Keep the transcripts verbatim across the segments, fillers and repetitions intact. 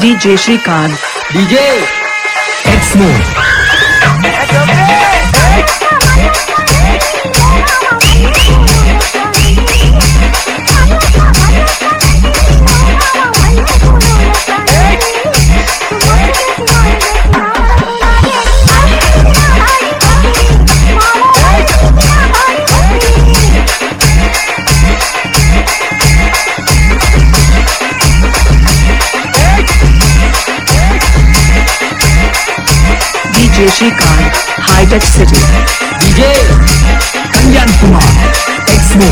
DJ Srikanth DJ एक्समो DJ Srikanth Hitech City DJ Kalyan Kumar एक्समो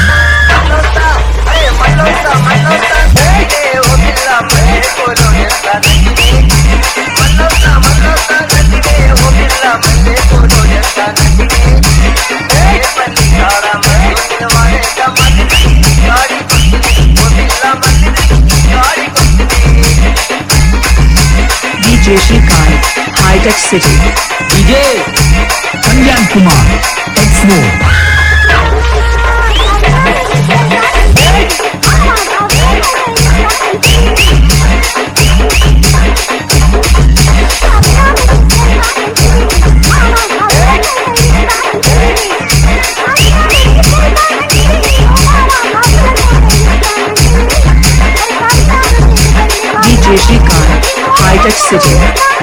DJ Srikanth Hitech City DJ Kalyan Kumar एक्समो डीजे श्रीकांत हाईटेक सिटी